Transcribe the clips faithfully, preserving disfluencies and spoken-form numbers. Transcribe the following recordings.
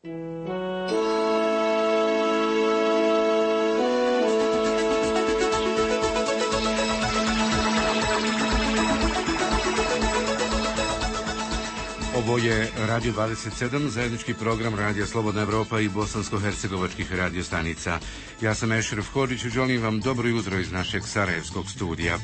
Ovo je Radio dvadeset sedam, zajednički program Radija Slobodna Evropa i bosansko-hercegovačkih radio stanica. Ja sam Ešref Hodžić i želim vam dobro jutro iz našeg sarajevskog studija.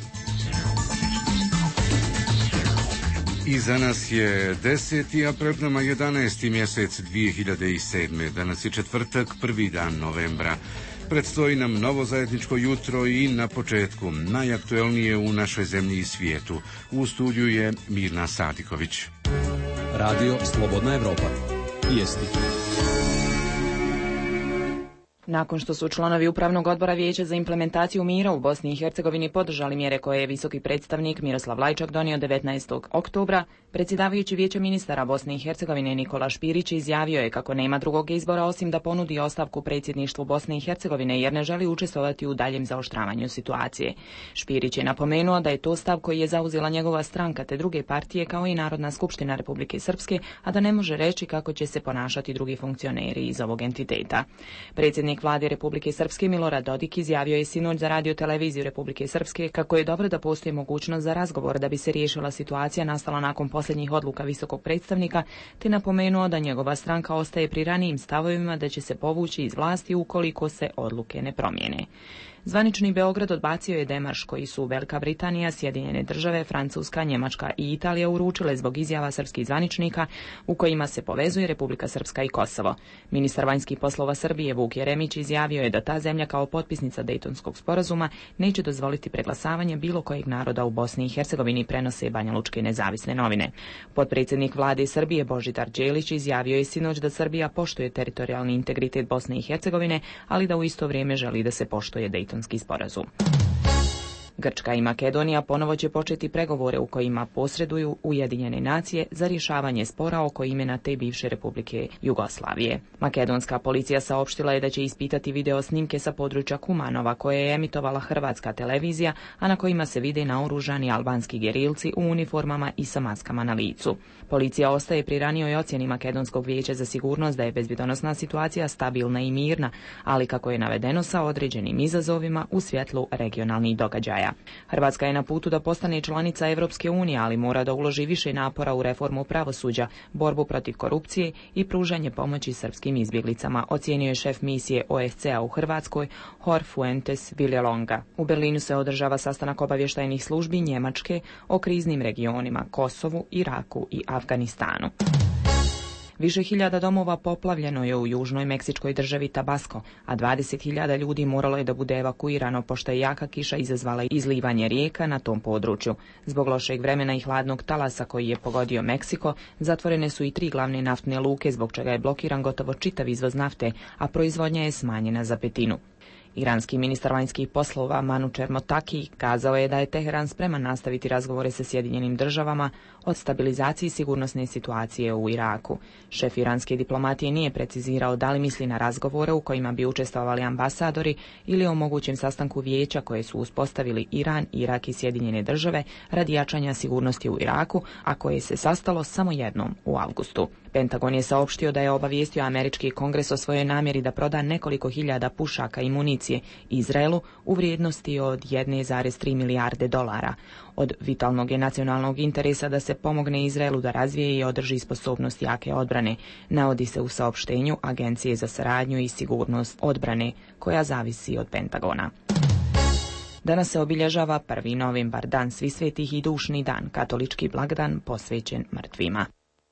Iza nas je deseti, a pred nama jedanaesti mjesec dvije hiljade sedme. Danas je četvrtak, prvi dan novembra. Predstoji nam novo zajedničko jutro i na početku najaktuelnije u našoj zemlji i svijetu. U studiju je Mirna Sadiković. Radio Slobodna Evropa. Vijesti. Nakon što su članovi Upravnog odbora Vijeća za implementaciju mira u Bosni i Hercegovini podržali mjere koje je visoki predstavnik Miroslav Lajčak donio devetnaestog oktobra, predsjedavajući Vijeća ministara Bosne i Hercegovine Nikola Špirić izjavio je kako nema drugog izbora osim da ponudi ostavku predsjedništvu Bosne i Hercegovine jer ne želi učestvovati u daljem zaoštravanju situacije. Špirić je napomenuo da je to stav koji je zauzela njegova stranka te druge partije kao i Narodna skupština Republike Srpske, a da ne može reći kako će se ponašati drugi funkcioneri iz ovog entiteta. Predsjednik Vlade Republike Srpske Milorad Dodik izjavio je sinoć za radio televiziju Republike Srpske kako je dobro da postoji mogućnost za razgovor da bi se riješila situacija nastala nakon posljednjih odluka visokog predstavnika, te napomenuo da njegova stranka ostaje pri ranijim stavovima da će se povući iz vlasti ukoliko se odluke ne promijene. Zvanični Beograd odbacio je demarš koji su Velika Britanija, Sjedinjene države, Francuska, Njemačka i Italija uručile zbog izjava srpskih zvaničnika u kojima se povezuje Republika Srpska i Kosovo. Ministar vanjskih poslova Srbije Vuk Jeremić izjavio je da ta zemlja kao potpisnica Dejtonskog sporazuma neće dozvoliti preglasavanje bilo kojeg naroda u Bosni i Hercegovini, prenose Banjalučke nezavisne novine. Potpredsjednik vlade Srbije Božidar Đelić izjavio je sinoć da Srbija poštuje teritorijalni integritet Bosne i Hercegovine, ali da u isto vrijeme želi da se poštuje Dejtonski sporazum. Grčka i Makedonija ponovo će početi pregovore u kojima posreduju Ujedinjene nacije za rješavanje spora oko imena te bivše Republike Jugoslavije. Makedonska policija saopštila je da će ispitati video snimke sa područja Kumanova koje je emitovala hrvatska televizija, a na kojima se vide naoružani albanski gerilci u uniformama i sa maskama na licu. Policija ostaje pri ranijoj ocjeni Makedonskog vijeća za sigurnost da je bezbjedonosna situacija stabilna i mirna, ali kako je navedeno sa određenim izazovima u svjetlu regionalnih događaja. Hrvatska je na putu da postane članica Evropske unije, ali mora da uloži više napora u reformu pravosuđa, borbu protiv korupcije i pružanje pomoći srpskim izbjeglicama, ocijenio je šef misije O S C-a u Hrvatskoj Jorge Fuentes Villalonga. U Berlinu se održava sastanak obavještajnih službi Njemačke o kriznim regionima Kosovu, Iraku i Afganistanu. Više hiljada domova poplavljeno je u južnoj meksičkoj državi Tabasco, a dvadeset hiljada ljudi moralo je da bude evakuirano pošto je jaka kiša izazvala izlivanje rijeka na tom području. Zbog lošeg vremena i hladnog talasa koji je pogodio Meksiko, zatvorene su i tri glavne naftne luke zbog čega je blokiran gotovo čitav izvoz nafte, a proizvodnja je smanjena za petinu. Iranski ministar vanjskih poslova Manučer Motaki kazao je da je Teheran spreman nastaviti razgovore sa Sjedinjenim državama o stabilizaciji sigurnosne situacije u Iraku. Šef iranske diplomatije nije precizirao da li misli na razgovore u kojima bi učestvovali ambasadori ili o mogućem sastanku vijeća koje su uspostavili Iran, Irak i Sjedinjene države radi jačanja sigurnosti u Iraku, a koje se sastalo samo jednom u avgustu. Pentagon je saopštio da je obavijestio američki kongres o svojoj namjeri da proda nekoliko hiljada pušaka i municije Izraelu u vrijednosti od jedne zarez tri milijarde dolara. Od vitalnog je nacionalnog interesa da se pomogne Izraelu da razvije i održi sposobnost jake odbrane, navodi se u saopštenju Agencije za saradnju i sigurnost odbrane, koja zavisi od Pentagona. Danas se obilježava prvi novembar, dan Svih svetih i dušni dan, katolički blagdan posvećen mrtvima.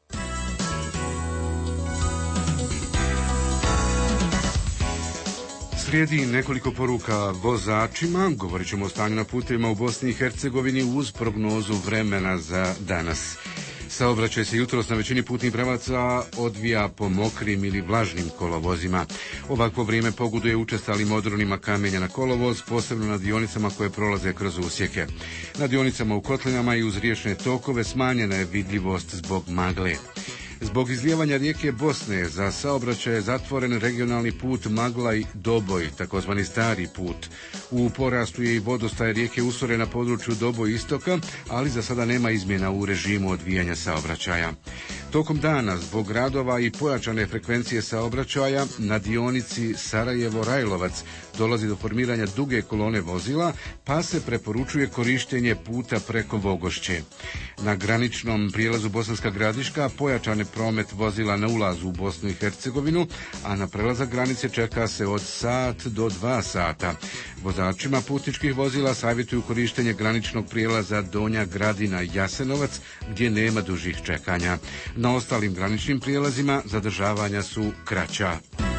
Slijedi nekoliko poruka vozačima, govorit ćemo o stanju na putevima u Bosni i Hercegovini uz prognozu vremena za danas. Saobraćaj se jutros na većini putnih pravaca odvija po mokrim ili vlažnim kolovozima. Ovakvo vrijeme pogoduje učestalim odronima kamenja na kolovoz, posebno na dionicama koje prolaze kroz usjeke. Na dionicama u kotlinama i uz riječne tokove smanjena je vidljivost zbog magle. Zbog izlijevanja rijeke Bosne za saobraćaj je zatvoren regionalni put Maglaj-Doboj, takozvani stari put. U porastu je i vodostaj rijeke Usore na području Doboj istoka, ali za sada nema izmjena u režimu odvijanja saobraćaja. Tokom dana, zbog radova i pojačane frekvencije saobraćaja, na dionici Sarajevo-Rajlovac dolazi do formiranja duge kolone vozila, pa se preporučuje korištenje puta preko Vogošće. Na graničnom prijelazu Bosanska Gradiška pojačan je promet vozila na ulazu u Bosnu i Hercegovinu, a na prelazak granice čeka se od sat do dva sata. Vozačima putničkih vozila savjetuju korištenje graničnog prijelaza Donja Gradina Jasenovac, gdje nema dužih čekanja. Na ostalim graničnim prijelazima zadržavanja su kraća.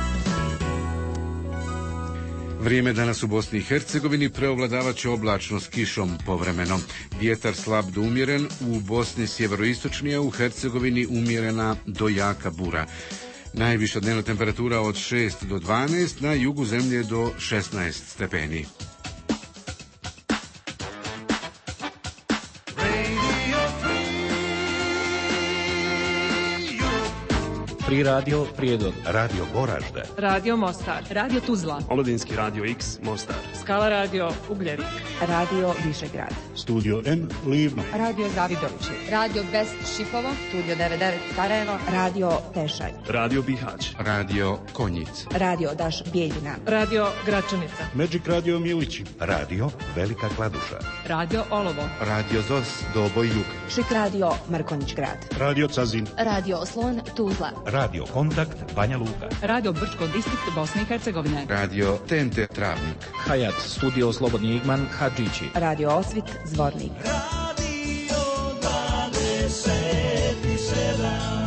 Vrijeme danas u Bosni i Hercegovini preovladavat će oblačno s kišom povremeno. Vjetar slab do umjeren, u Bosni sjeveroistočnije, u Hercegovini umjerena do jaka bura. Najviša dnevna temperatura od šest do dvanaest, na jugu zemlje do šesnaest stepeni. Pri radio Prijedor, Radio Goražde, Radio Mostar, Radio Tuzla, Omladinski radio X Mostar, Skala radio Ugljevik, Radio Višegrad, Studio N Livno, Radio Zavidovići, Radio Best Šipovo, Studio devedeset devet Sarajevo, Radio Tešanj, Radio Bihać, Radio Konjic, Radio Daš Bijeljina, Radio Gračanica, Magic Radio Milići, Radio Velika Kladuša, Radio Olovo, Radio Zos Doboj Jug, Šik Radio Mrkonjić Grad, Radio Cazin, Radio Oslon Tuzla, Radio Kontakt Banja Luka, Radio Brčko distrikt Bosne i Hercegovine, Radio T N T Travnik, Hayat Studio Slobodni Igman Hadžići, Radio Osvit Zvornik, Radio dvadeset sedam.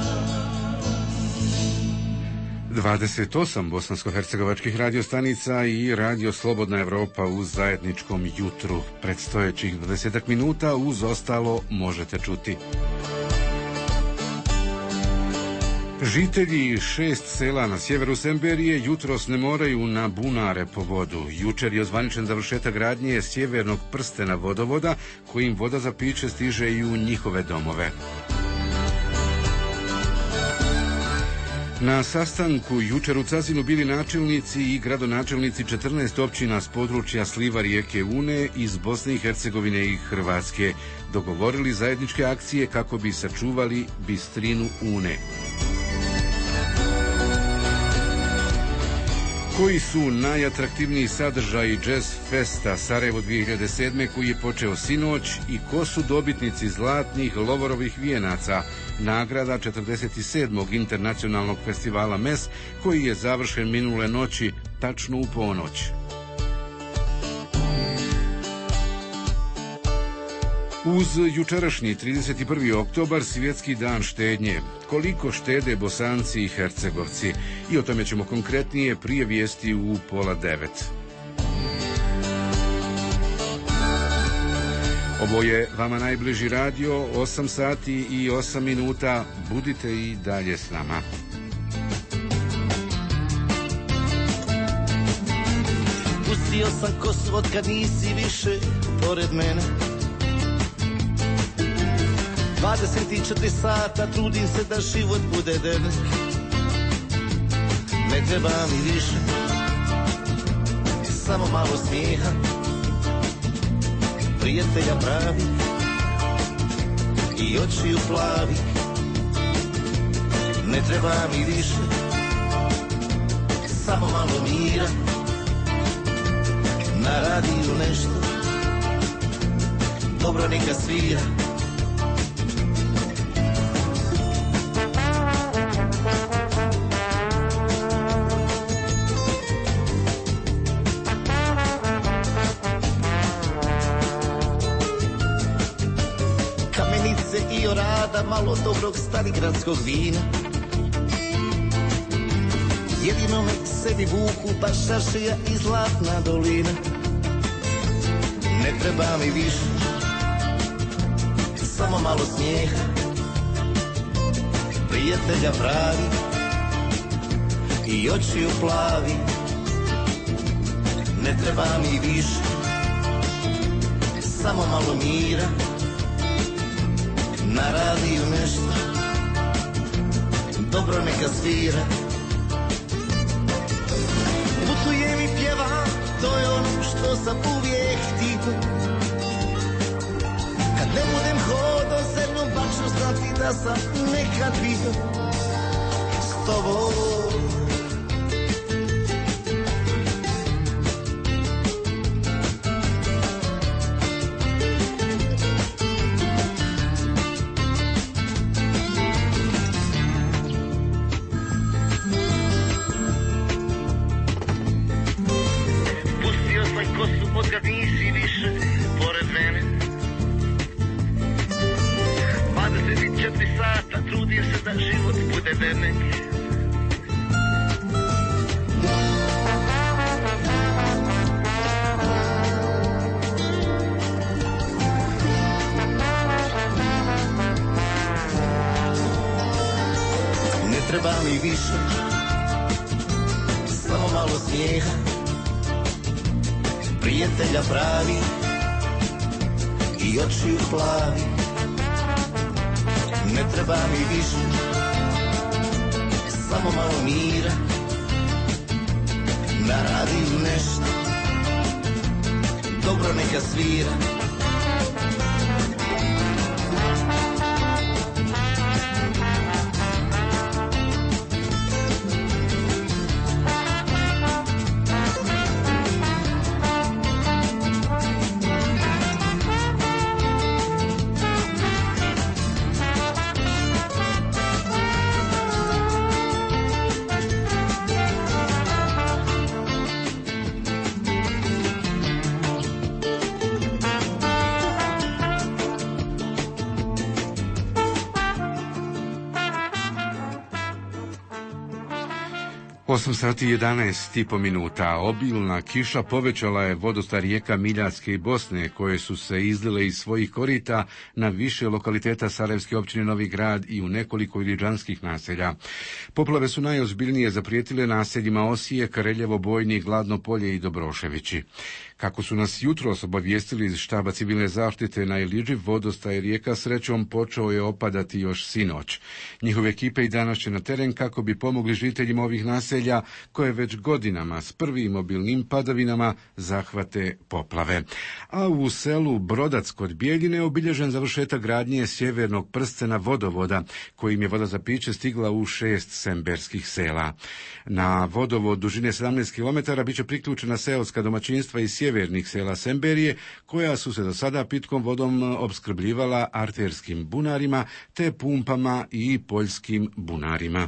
dvadeset osam bosansko-hercegovačkih radiostanica i Radio Slobodna Evropa u zajedničkom jutru. Predstojećih dvadeset minuta uz ostalo možete čuti. Žitelji šest sela na sjeveru Semberije jutros ne moraju na bunare po vodu. Jučer je ozvaničen završetak gradnje sjevernog prstena vodovoda, kojim voda za piće stiže i u njihove domove. Na sastanku jučer u Cazinu bili načelnici i gradonačelnici četrnaest općina s područja sliva rijeke Une iz Bosne i Hercegovine i Hrvatske. Dogovorili zajedničke akcije kako bi sačuvali bistrinu Une. Koji su najatraktivniji sadržaji Jazz Festa Sarajevo dvije hiljade sedme koji je počeo sinoć i ko su dobitnici zlatnih Lovorovih vijenaca, nagrada četrdeset sedmog internacionalnog festivala M E S koji je završen minule noći tačno u ponoć. Uz jučerašnji trideset prvi oktobar svjetski dan štednje. Koliko štede Bosanci i Hercegovci? I o tome ćemo konkretnije prije vijesti u pola devet. Ovo je vama najbliži radio, osam sati i osam minuta. Budite i dalje s nama. Pustio sam kosu od kad nisi više pored mene. dvadeset četiri sata trudim se da život bude devet. Ne treba mi više, samo malo smijeha, prijatelja pravi i očiju plavi. Ne treba mi više, samo malo mira, na radiju nešto dobro neka svira. Rada malo dobrog starigradskog vina. Jedino me sebi vuku baš šaršija i zlatna dolina. Ne treba mi više, samo malo smijeha, prijatelja pravi i očiju plavi. Ne treba mi više, samo malo mira, na radiju nešto dobro neka svira. Putujem i pjevam, to je ono što sam uvijek htio. Kad Ne budem hodo zemljom, pa ću znati da sam nekad bio s tobom. Otkad nisi više pored mene, dvadeset četiri sata trudim se da život bude vernik. Ne treba mi više, samo malo smijeha, prijatelja pravi i očiju plavi. Ne treba mi više, samo malo mira, naradim nešto, dobro neka svira. osam sati i jedanaest i po minuta. Obilna kiša povećala je vodostaj rijeka Miljacke i Bosne, koje su se izlile iz svojih korita na više lokaliteta Sarajevske općine Novi Grad i u nekoliko iliđanskih naselja. Poplave su najozbiljnije zaprijetile naseljima Osije, Kareljevo, Bojni, Gladno polje i Dobroševići. Kako su nas jutros obavijestili iz štaba civilne zaštite na Iliđi, vodostaj rijeka srećom počeo je opadati još sinoć. Njihove ekipe i danas će na teren kako bi pomogli žiteljima ovih naselja koje već godinama s prvim obilnim padavinama zahvate poplave. A u selu Brodac kod Bijeljine obilježen završetak gradnje sjevernog prstena vodovoda, kojim je voda za piće stigla u šest semberskih sela. Na vodovod dužine sedamnaest kilometara bit će priključena seoska domaćinstva iz sjevernih sela Semberije, koja su se do sada pitkom vodom opskrbljivala arterskim bunarima te pumpama i poljskim bunarima.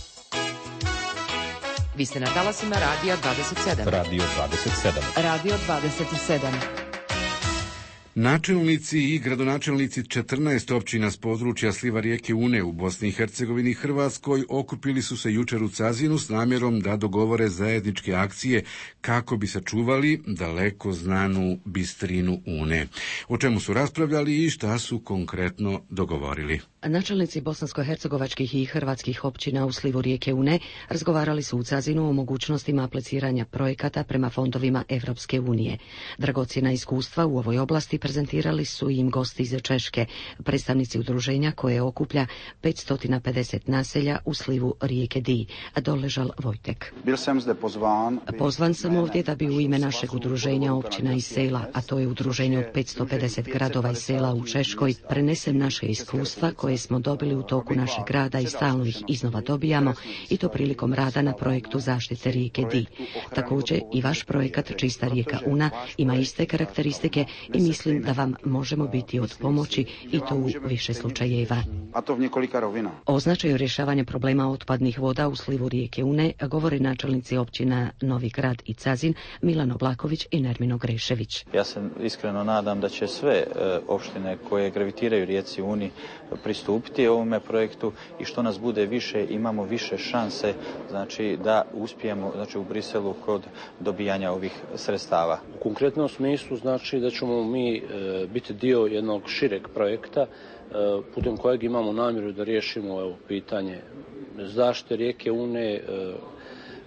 Vi ste na talasima Radija dvadeset sedam. Radio dvadeset sedam. Radio dvadeset sedam. Načelnici i gradonačelnici četrnaest općina s područja sliva rijeke Une u Bosni i Hercegovini i Hrvatskoj okupili su se jučer u Cazinu s namjerom da dogovore zajedničke akcije kako bi sačuvali daleko znanu bistrinu Une. O čemu su raspravljali i šta su konkretno dogovorili? Načelnici bosansko-hercegovačkih i hrvatskih općina u slivu rijeke Une razgovarali su u Cazinu o mogućnostima apliciranja projekata prema fondovima Evropske unije. Dragocjena iskustva u ovoj oblasti prezentirali su im gosti iz Češke, predstavnici udruženja koje okuplja petsto pedeset naselja u slivu rijeke Di. Doležal Vojtek. Bil sam zde pozvan. Pozvan sam ovdje da bi u ime našeg udruženja općina i sela, a to je udruženje od petsto pedeset gradova i sela u Češkoj, prenesem naše iskustva koje smo dobili u toku našeg rada i stalno ih iznova dobijamo, i to prilikom rada na projektu zaštite rijeke Di. Također i vaš projekat Čista rijeka Una ima iste karakteristike i mislim da vam možemo biti od pomoći, i to u više slučajeva. O značaju rješavanja problema otpadnih voda u slivu rijeke Une govore načelnici općina Novi Grad i Cazin Milan Oblaković i Nermino Grešević. Ja se iskreno nadam da će sve e, opštine koje gravitiraju rijeci Uni pristupiti ovome projektu, i što nas bude više imamo više šanse, znači da uspijemo, znači u Briselu kod dobijanja ovih sredstava. U konkretnom smislu znači da ćemo mi e, biti dio jednog šireg projekta e, putem kojeg imamo namjeru da riješimo evo pitanje zaštite rijeke Une, e,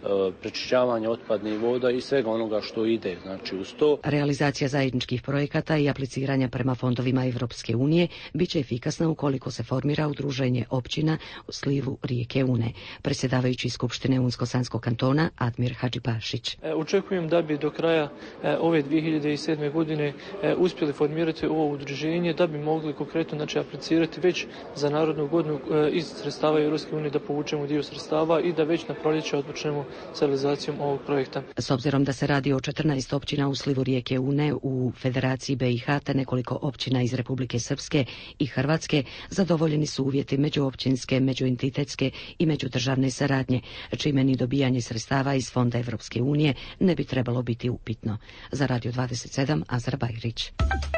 prečišćavanja otpadnih voda i svega onoga što ide, znači uz to. Realizacija zajedničkih projekata i apliciranja prema fondovima Evropske unije bit će efikasna ukoliko se formira udruženje općina u slivu rijeke Une. Predsjedavajući Skupštine Unsko-Sanskog kantona Admir Hadžipašić. Očekujem da bi do kraja ove dvije hiljade sedme godine uspjeli formirati ovo udruženje, da bi mogli konkretno znači, aplicirati već za narodnu godinu iz sredstava Europske unije da povučemo dio sredstava i da već na proljeće otpočnemo s realizacijom ovog projekta. S obzirom da se radi o četrnaest općina u slivu rijeke Une u Federaciji B i H te nekoliko općina iz Republike Srpske i Hrvatske, zadovoljeni su uvjeti međuopćinske, međuentitetske i međudržavne saradnje, čime ni dobijanje sredstava iz Fonda Evropske unije ne bi trebalo biti upitno. Za Radio dvadeset sedam, Azra Bajrić.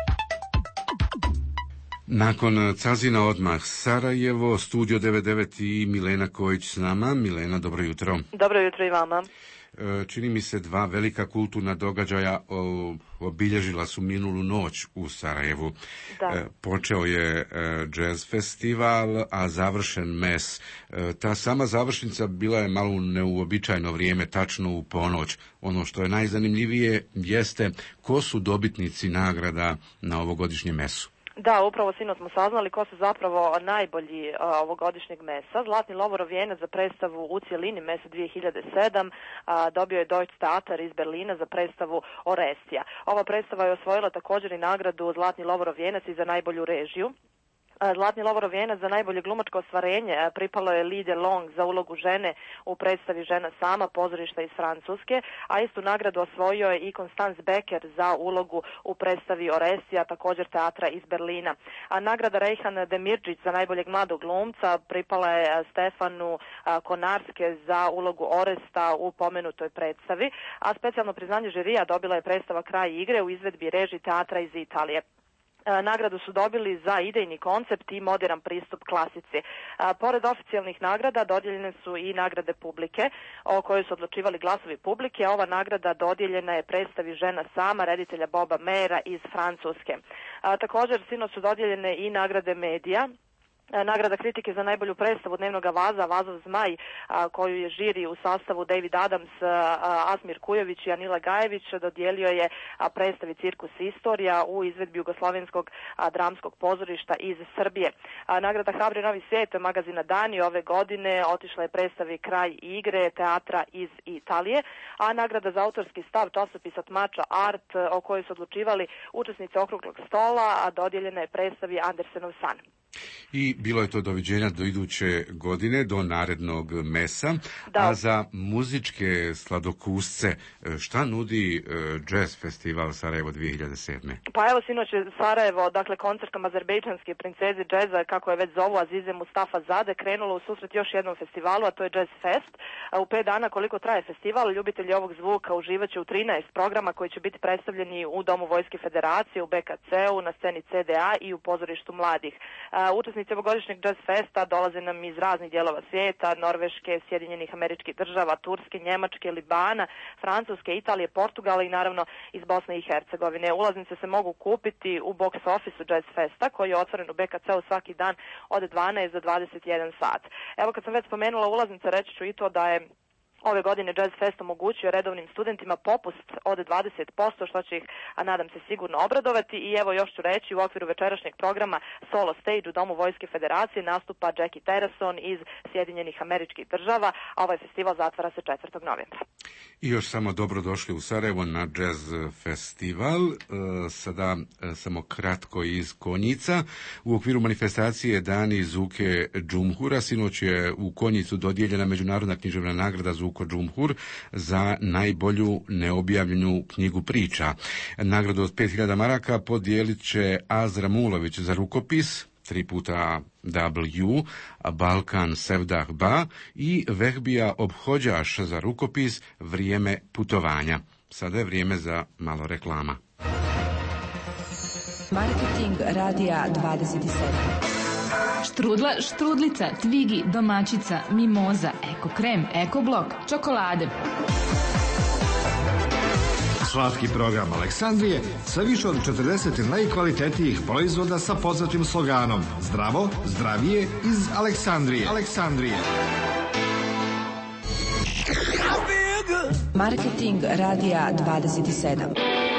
Nakon Cazina odmah Sarajevo, Studio devedeset devet i Milena Kojić s nama. Milena, dobro jutro. Dobro jutro i vama. Čini mi se dva velika kulturna događaja obilježila su minulu noć u Sarajevu. Da. Počeo je jazz festival, a završen mes. Ta sama završnica bila je malo neuobičajeno vrijeme, tačno u ponoć. Ono što je najzanimljivije jeste ko su dobitnici nagrada na ovogodišnjem mesu. Da, upravo sinoć smo saznali ko su zapravo najbolji a, ovogodišnjeg mesa. Zlatni Lovorov vijenac za predstavu u cjelini mesa dvije hiljade sedam a, dobio je Deutsche Theater iz Berlina za predstavu Orestija. Ova predstava je osvojila također i nagradu Zlatni Lovorov vijenac i za najbolju režiju. Zlatni Lovorov vijenac za najbolje glumačko ostvarenje pripalo je Lidje Long za ulogu žene u predstavi Žena sama, pozorišta iz Francuske, a istu nagradu osvojio je i Constance Becker za ulogu u predstavi Orestija, također teatra iz Berlina. A nagrada Rejhan Demirđić za najboljeg mladog glumca pripala je Stefanu Konarske za ulogu Oresta u pomenutoj predstavi, a specijalno priznanje žirija dobila je predstava Kraj igre u izvedbi režiji teatra iz Italije. Nagradu su dobili za idejni koncept i modern pristup klasici. Pored oficijalnih nagrada dodijeljene su i nagrade publike o kojoj su odlučivali glasovi publike, a ova nagrada dodijeljena je predstavi Žena sama reditelja Boba Meyera iz Francuske. Također sinoć su dodijeljene i nagrade medija. Nagrada kritike za najbolju predstavu Dnevnoga vaza, Vazov zmaj, a, koju je žiri u sastavu David Adams, a, Asmir Kujović i Anila Gajević dodijelio je a, predstavi Cirkus Istorija u izvedbi Jugoslovenskog a, dramskog pozorišta iz Srbije. A, nagrada Hrabri novi svijet magazina Dani ove godine otišla je predstavi Kraj igre teatra iz Italije, a nagrada za autorski stav časopisa Tmača Art o kojoj su odlučivali učesnice okruglog stola, a dodijeljena je predstavi Andersenov san. I bilo je to doviđenja do iduće godine, do narednog mesa, da. A za muzičke sladokusce šta nudi Jazz festival Sarajevo dvije hiljade sedme? Pa evo sinoć je Sarajevo, dakle koncertom azerbejdžanske princeze džeza, kako je već zovu Azize Mustafa Zade, krenulo u susret još jednom festivalu, a to je Jazz Fest. U pet dana koliko traje festival, ljubitelji ovog zvuka uživaće u trinaest programa koji će biti predstavljeni u Domu Vojske Federacije, u B K C-u, na sceni C D A i u pozorištu mladih. Učesnici ovogodišnjeg Jazz Festa dolaze nam iz raznih dijelova svijeta, Norveške, Sjedinjenih Američkih Država, Turske, Njemačke, Libana, Francuske, Italije, Portugala i naravno iz Bosne i Hercegovine. Ulaznice se mogu kupiti u box officeu Jazz Festa koji je otvoren u B K C-u svaki dan od dvanaest do dvadeset jedan sat. Evo kad sam već spomenula ulaznice, reći ću i to da je ove godine Jazz Fest omogućio redovnim studentima popust od dvadeset posto, što će ih, a nadam se, sigurno obradovati. I evo još ću reći, u okviru večerašnjeg programa Solo Stage u Domu Vojske Federacije nastupa Jackie Terrason iz Sjedinjenih Američkih Država, a ovaj festival zatvara se četvrtog novembra. I još samo dobrodošli u Sarajevo na Jazz festival. E, sada e, samo kratko iz Konjica. U okviru manifestacije Dani Zuke Džumhura sinoć je u Konjicu dodijeljena međunarodna književna nagrada Zuko Džumhur za najbolju neobjavljenu knjigu priča. Nagradu od pet hiljada maraka podijelit će Azra Mulović za rukopis, tri puta W, Balkan Sevdah Ba i Vehbija Obhođaš za rukopis Vrijeme putovanja. Sada je vrijeme za malo reklama. Marketing radija dvadeset sedam. Štrudla, štrudlica, tvigi, domaćica, mimoza, eko krem, eko blok, čokolade. Slatki program Aleksandrije sa više od četrdeset najkvalitetnijih proizvoda sa poznatim sloganom Zdravo, zdravije iz Aleksandrije. Aleksandrije. Marketing Radija dvadeset sedam.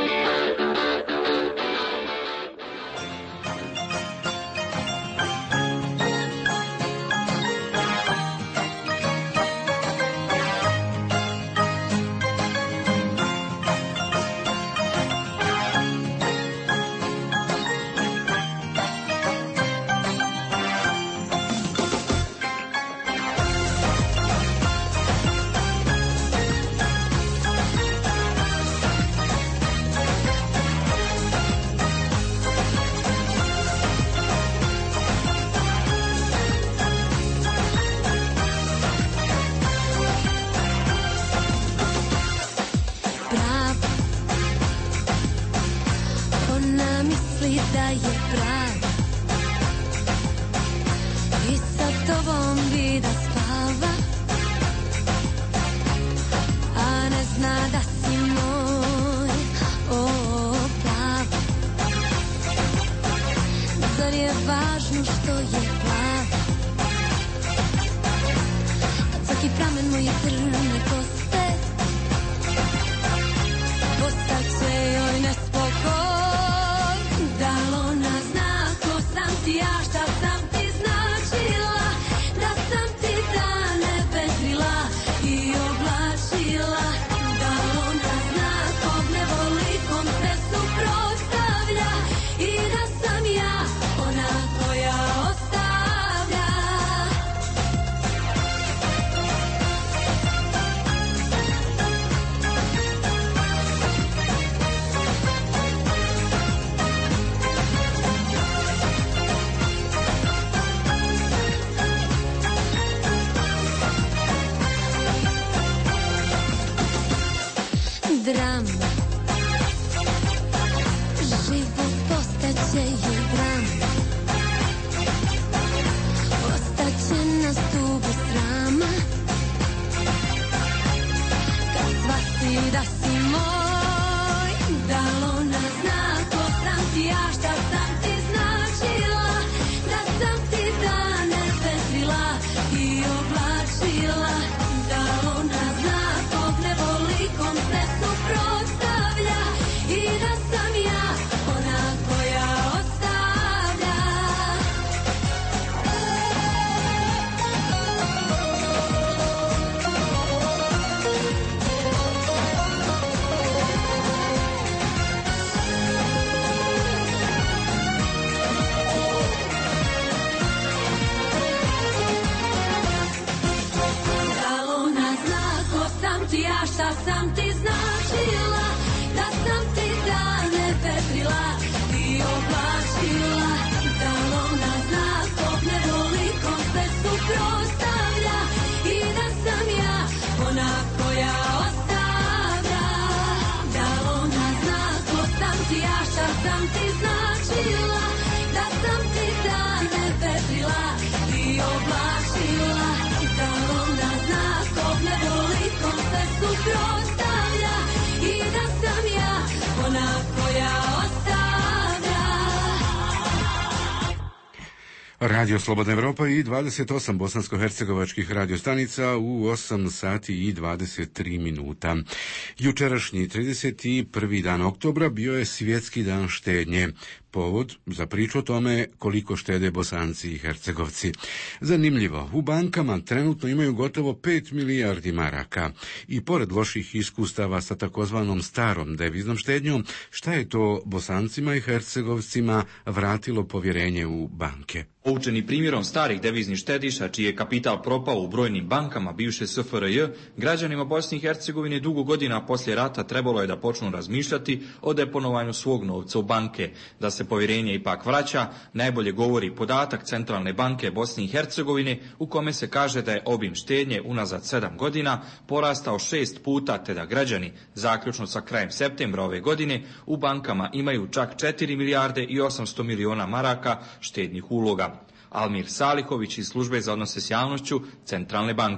Radio Slobodna Evropa i dvadeset osam bosansko-hercegovačkih radiostanica u osam sati i dvadeset tri minuta. Jučerašnji trideset prvi dan oktobra bio je svjetski dan štednje. Povod za priču o tome koliko štede Bosanci i Hercegovci. Zanimljivo, u bankama trenutno imaju gotovo pet milijardi maraka i pored loših iskustava sa takozvanom starom deviznom štednjom, šta je to Bosancima i Hercegovcima vratilo povjerenje u banke? Poučeni primjerom starih deviznih štediša, čiji je kapital propao u brojnim bankama bivše S F R J, građanima Bosne i Hercegovine dugo godina poslije rata trebalo je da počnu razmišljati o deponovanju svog novca u banke. Da se povjerenje ipak vraća, najbolje govori podatak Centralne banke Bosne i Hercegovine, u kome se kaže da je obim štednje unazad sedam godina porastao šest puta, te da građani, zaključno sa krajem septembra ove godine, u bankama imaju čak četiri milijarde i osamsto miliona maraka štednih uloga. Almir Salihović iz Službe za odnose s javnošću Centralne banke.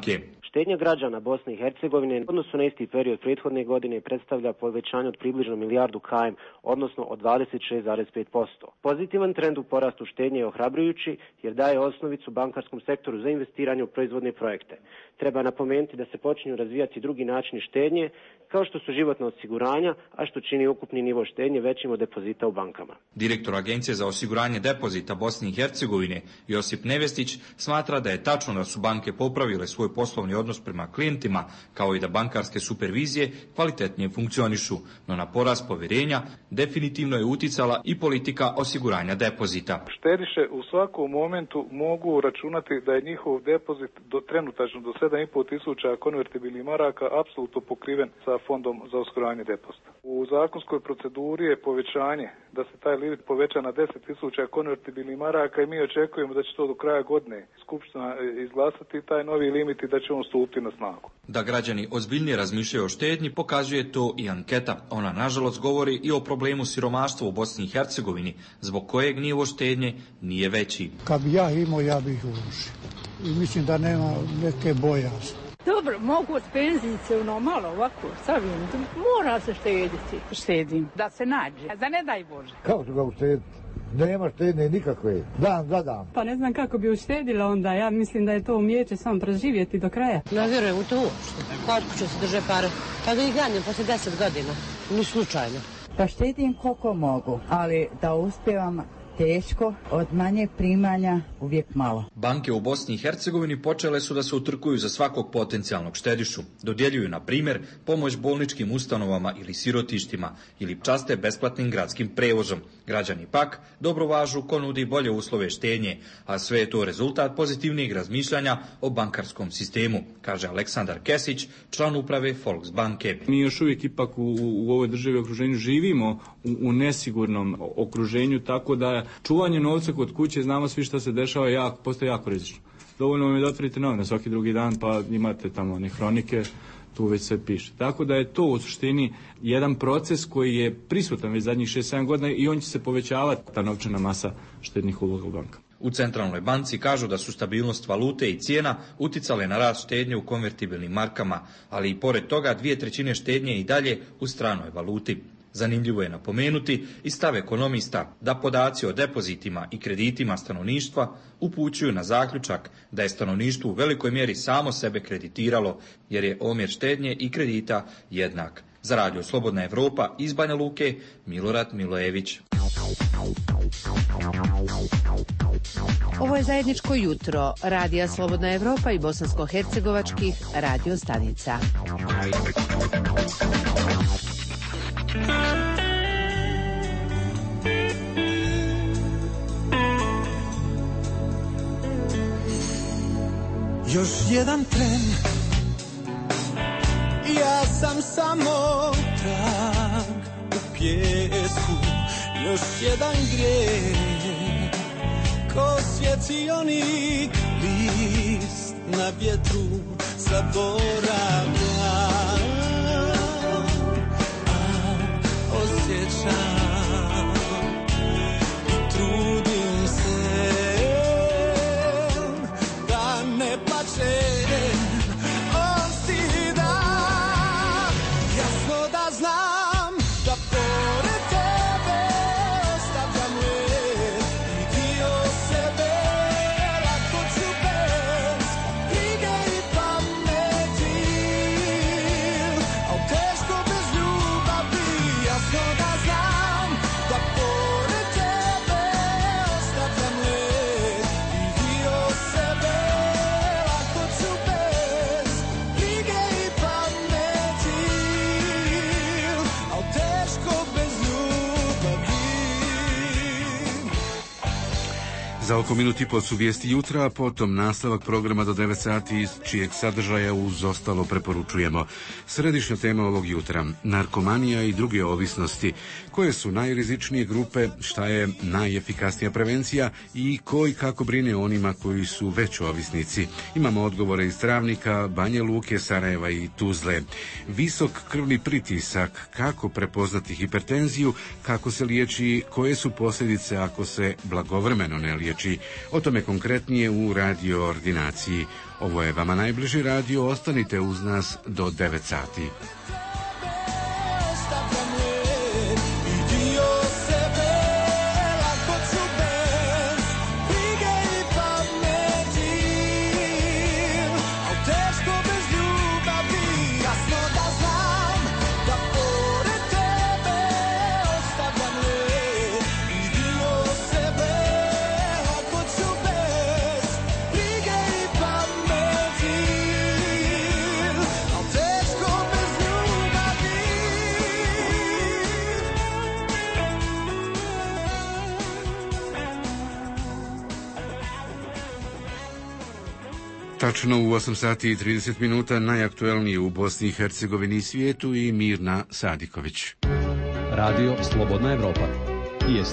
Štednja građana Bosne i Hercegovine u odnosu na isti period prethodne godine predstavlja povećanje od približno milijardu km, odnosno od dvadeset šest zarez pet posto. Pozitivan trend u porastu štednje je ohrabrujući jer daje osnovicu bankarskom sektoru za investiranje u proizvodne projekte. Treba napomenuti da se počinju razvijati drugi načini štednje, kao što su životna osiguranja, a što čini ukupni nivo štednje većim od depozita u bankama. Direktor Agencije za osiguranje depozita Bosne i Hercegovine, Josip Nevestić, smatra da je tačno da su banke popravile svoj poslovni odnos prema klijentima, kao i da bankarske supervizije kvalitetnije funkcionišu, no na porast povjerenja definitivno je uticala i politika osiguranja depozita. Štediše u svakom momentu mogu računati da je njihov depozit do, trenutačno do sedam i po tisuća konvertibilnih maraka apsolutno pokriven sa fondom za osiguranje depozita. U zakonskoj proceduri je povećanje da se taj limit poveća na deset tisuća konvertibilnih maraka i mi očekujemo da će to do kraja godine Skupština izglasati taj novi limit i da će on stupiti na snagu. Da građani ozbiljnije razmišljaju o štednji pokazuje to i anketa. Ona nažalost govori i o problemu siromaštva u Bosni i Hercegovini, zbog kojeg nivo štednje nije veći. Kad bi ja imao, ja bih urušio. I mislim da nema neke bojazni. Dobro, mogu od penzice, ono malo ovako, savim, mora se štediti. Štedim, da se nađe, da ne daj Bože. Kako ću ga uštediti? Nema štedne nikakve, dan za dan. Pa ne znam kako bi uštedila onda, ja mislim da je to umijeće samo preživjeti do kraja. Ne vjerujem u to uopšte, koliko će se drže pare, pa da ih ganjem posle deset godina, ni slučajno. Pa štedim koliko mogu, ali da uspijevam teško, od manje primanja uvijek malo. Banke u Bosni i Hercegovini počele su da se utrkuju za svakog potencijalnog štedišu. Dodjeljuju, na primjer, pomoć bolničkim ustanovama ili sirotištima ili časte besplatnim gradskim prevozom. Građani pak dobro važu ko nudi bolje uslove štednje, a sve je to rezultat pozitivnijeg razmišljanja o bankarskom sistemu, kaže Aleksandar Kesić, član uprave Volksbanke. Mi još uvijek ipak u, u ovoj državi okruženju živimo u, u nesigurnom okruženju, tako da čuvanje novca kod kuće, znamo svi što se dešava, jako, postoje jako rizično. Dovoljno vam je da otvorite novine svaki drugi dan, pa imate tamo one hronike, tu već sve piše. Tako da je to u suštini jedan proces koji je prisutan već zadnjih šest sedam godina i on će se povećavati, ta novčana masa štednih uloga u bankama. U Centralnoj banci kažu da su stabilnost valute i cijena uticale na rast štednje u konvertibilnim markama, ali i pored toga dvije trećine štednje i dalje u stranoj valuti. Zanimljivo je napomenuti i stav ekonomista da podaci o depozitima i kreditima stanovništva upućuju na zaključak da je stanovništvo u velikoj mjeri samo sebe kreditiralo, jer je omjer štednje i kredita jednak. Za Radio Slobodna Evropa iz Banja Luke, Milorad Milojević. Ovo je zajedničko jutro Radija Slobodna Evropa i bosansko-hercegovačkih radio stanica. Još jedan tren, ja sam samo trag u pjesku. Još jedan grijeh, ko svjecionik, list na vjetru zaboravlja. A osjećam i trudim se da ne plačem od stida. Jasno da znam da pored tebe ostavljam led i dio sebe, lako ću bez brige i pameti, al teško bez ljubavi. Jasno da znam da pored tebe ostavljam led i dio sebe, lako ću bez brige i pameti, al teško bez ljubavi. Za oko minut i pol su vijesti jutra, a potom nastavak programa do devet sati, iz čijeg sadržaja uz ostalo preporučujemo. Središnja tema ovog jutra, narkomanija i druge ovisnosti. Koje su najrizičnije grupe, šta je najefikasnija prevencija i ko i kako brine o onima koji su već ovisnici. Imamo odgovore iz Travnika, Banja Luke, Sarajeva i Tuzle. Visok krvni pritisak, kako prepoznati hipertenziju, kako se liječi, koje su posljedice ako se blagovremeno ne liječi znači. O tome konkretnije u radio ordinaciji. Ovo je vama najbliži radio, ostanite uz nas do devet sati. Tačno u osam sati i trideset minuta najaktuelnije u Bosni i Hercegovini i svijetu i Mirna Sadiković. Radio Slobodna Evropa. Vijesti.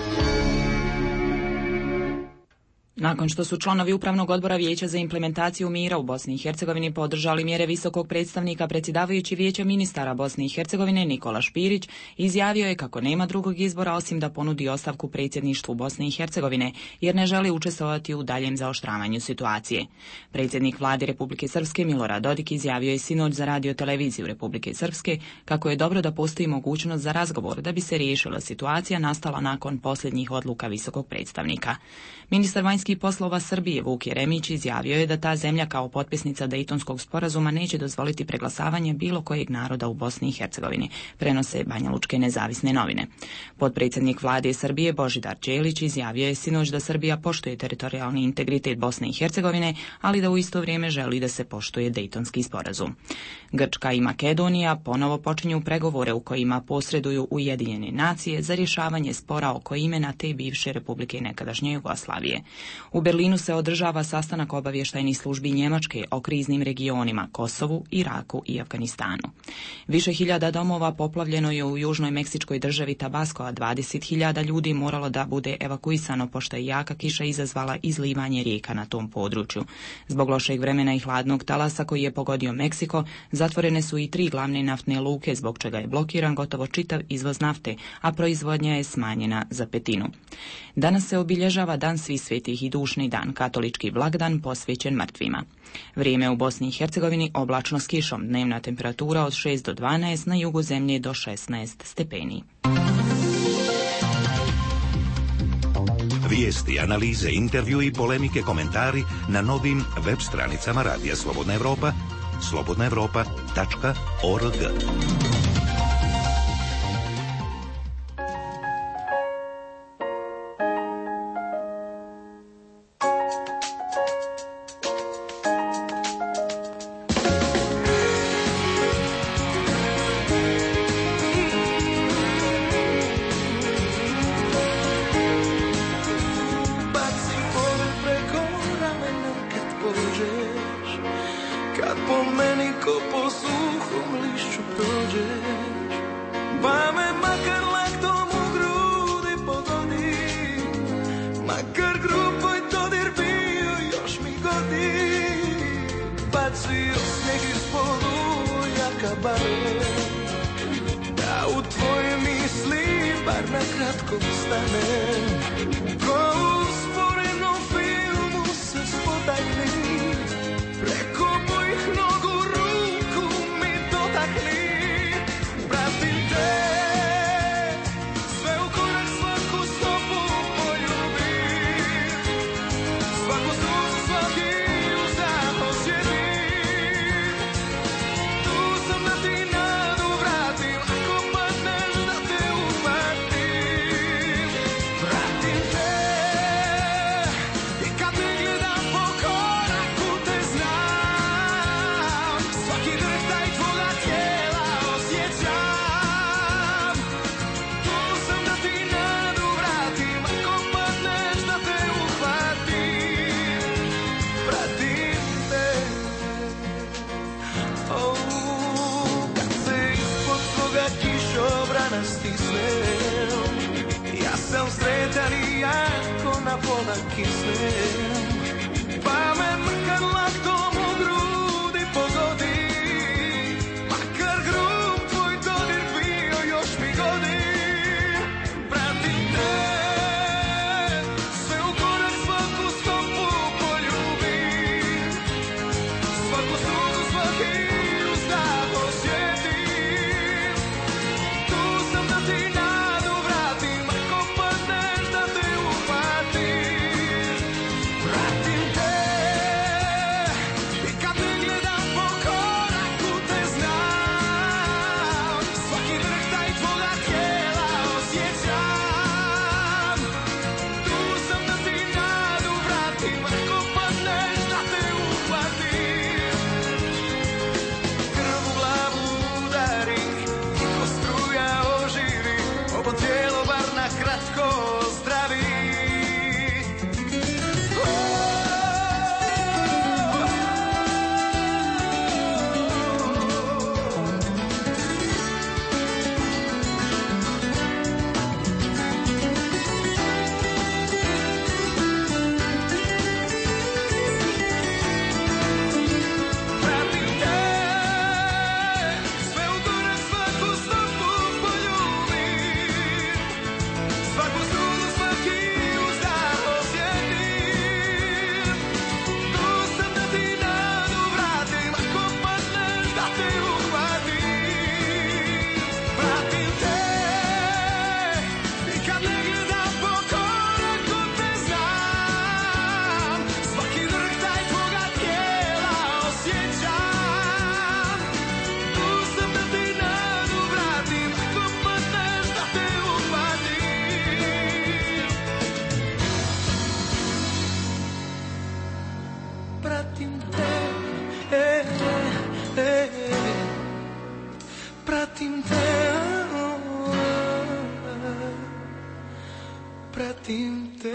Nakon što su članovi Upravnog odbora Vijeća za implementaciju mira u Bosni i Hercegovini podržali mjere visokog predstavnika, predsjedavajući Vijeća ministara Bosne i Hercegovine Nikola Špirić izjavio je kako nema drugog izbora osim da ponudi ostavku predsjedništvu Bosne i Hercegovine jer ne želi učestvovati u daljem zaoštravanju situacije. Predsjednik vlade Republike Srpske Milorad Dodik izjavio je sinoć za radio televiziju Republike Srpske kako je dobro da postoji mogućnost za razgovor da bi se riješila situacija nastala nakon posljednjih odluka visokog predstavnika. Ministar vanjskih poslova Srbije Vuk Jeremić izjavio je da ta zemlja kao potpisnica Dejtonskog sporazuma neće dozvoliti preglasavanje bilo kojeg naroda u Bosni i Hercegovini, prenose Banjalučke nezavisne novine. Potpredsjednik vlade Srbije Božidar Đelić izjavio je sinoć da Srbija poštuje teritorijalni integritet Bosne i Hercegovine, ali da u isto vrijeme želi da se poštuje Dejtonski sporazum. Grčka i Makedonija ponovo počinju pregovore u kojima posreduju Ujedinjene nacije za rješavanje spora oko imena te bivše republike nekadašnje Jugoslavije. U Berlinu se održava sastanak obavještajnih službi Njemačke o kriznim regionima Kosovu, Iraku i Afganistanu. Više hiljada domova poplavljeno je u južnoj meksičkoj državi Tabasco, a dvadeset hiljada ljudi moralo da bude evakuisano pošto je jaka kiša izazvala izlivanje rijeka na tom području. Zbog lošeg vremena i hladnog talasa koji je pogodio Meksiko, zatvorene su i tri glavne naftne luke, zbog čega je blokiran gotovo čitav izvoz nafte, a proizvodnja je smanjena za petinu. Danas se obilježava Dan svih svetih i dušni dan, katolički blagdan posvećen mrtvima. Vrijeme u Bosni i Hercegovini oblačno s kišom, dnevna temperatura od šest do dvanaest, na jugu zemlje do šesnaest stepeni. Vijesti, analize, intervju i polemike, komentari na novim web stranicama Radija Slobodna Evropa, slobodna evropa tačka org. Pratim te te uhvatim. Pratim te i kad ne gledam po koraku te znam. Svaki drhtaj tvoga tijela osjećam. Tu sam da ti nadu vratim, ako padneš da te uhvatim. Pratim te, e, e, e, pratim te, oh, pratim te.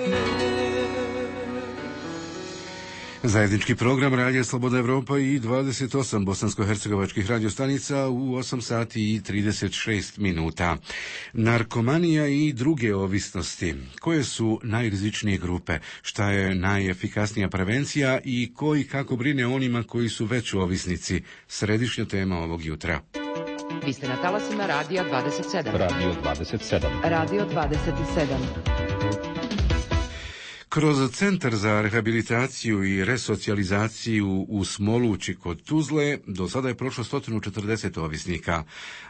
Zajednički program Radija Slobodna Evropa i dvadeset osam bosansko-hercegovačkih radiostanica u osam sati i trideset šest minuta. Narkomanija i druge ovisnosti. Koje su najrizičnije grupe? Šta je najefikasnija prevencija i ko i kako brine onima koji su već ovisnici? Središnja tema ovog jutra. Vi ste na talasima Radija dvadeset sedam. Radio dvadeset sedam. Radio dvadeset sedam. Kroz Centar za rehabilitaciju i resocijalizaciju u Smolući kod Tuzle do sada je prošlo sto četrdeset ovisnika.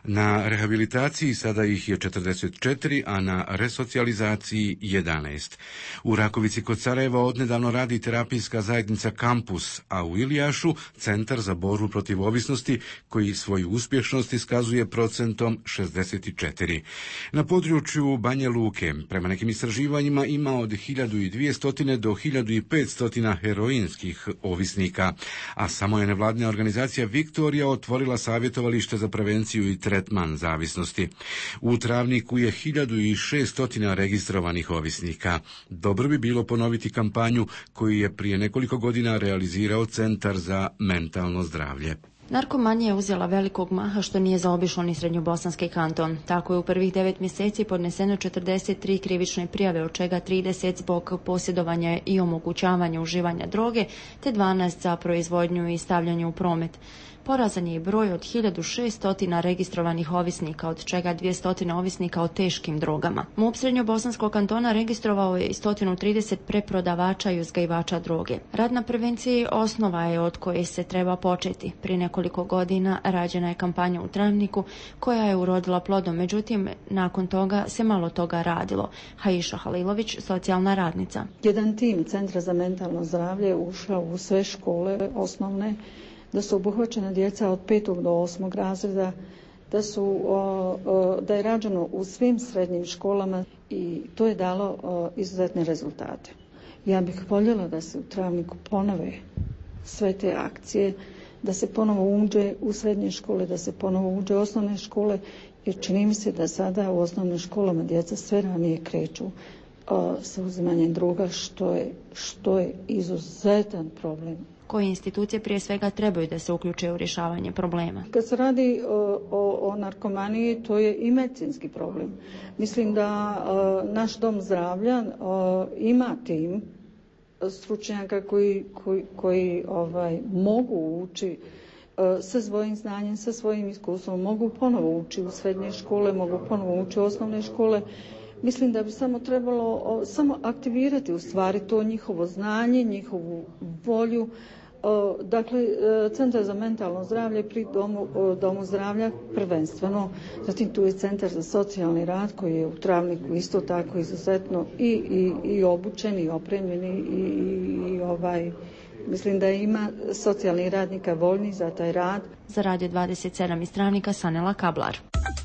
Na rehabilitaciji sada ih je četrdeset četiri, a na resocijalizaciji jedanaest. U Rakovici kod Sarajeva odnedavno radi terapijska zajednica Kampus, a u Ilijašu Centar za borbu protiv ovisnosti koji svoju uspješnost iskazuje procentom šezdeset četiri. Na području Banja Luke, prema nekim istraživanjima, ima od hiljadu dvjesto do hiljadu petsto heroinskih ovisnika, a samo je nevladina organizacija Viktorija otvorila savjetovalište za prevenciju i tretman zavisnosti. U Travniku je hiljadu šesto registrovanih ovisnika. Dobro bi bilo ponoviti kampanju koju je prije nekoliko godina realizirao Centar za mentalno zdravlje. Narkomanija je uzela velikog maha što nije zaobišlo ni srednjobosanski kanton. Tako je u prvih devet mjeseci podneseno četrdeset tri krivične prijave, od čega trideset zbog posjedovanja i omogućavanja uživanja droge, te dvanaest za proizvodnju i stavljanje u promet. Porazan je i broj od hiljadu šesto registrovanih ovisnika, od čega dvjesto ovisnika o teškim drogama. MUP Srednjobosanskog kantona registrovao je i sto trideset preprodavača i uzgajivača droge. Rad na prevenciji osnova je od koje se treba početi. Prije nekoliko godina rađena je kampanja u Travniku koja je urodila plodom, međutim nakon toga se malo toga radilo. Haiša Halilović, socijalna radnica. Jedan tim Centra za mentalno zdravlje ušao u sve škole osnovne, da su obuhvaćena djeca od petog do osmog razreda, da, su, o, o, da je rađeno u svim srednjim školama i to je dalo o, izuzetne rezultate. Ja bih voljela da se u Travniku ponove sve te akcije, da se ponovo uđe u srednje škole, da se ponovo uđe u osnovne škole, jer čini mi se da sada u osnovnim školama djeca sve ranije kreću o, sa uzimanjem droga, što je, što je izuzetan problem. Koje institucije prije svega trebaju da se uključe u rješavanje problema? Kad se radi o, o, o narkomaniji, to je i medicinski problem. Mislim da o, naš dom zdravlja o, ima tim stručnjaka koji, koji, koji ovaj, mogu ući o, sa svojim znanjem, sa svojim iskustvom, mogu ponovo ući u srednje škole, mogu ponovo ući u osnovne škole. Mislim da bi samo trebalo o, samo aktivirati u stvari to njihovo znanje, njihovu volju. O, dakle, Centar za mentalno zdravlje pri domu, o, domu zdravlja prvenstveno. Zatim tu je Centar za socijalni rad koji je u Travniku isto tako izuzetno i, i, i obučen i opremljen i, i, i ovaj... Mislim da ima socijalnih radnika voljni za taj rad. Za Radio dvadeset sedam iz Travnika, Sanela Kablar.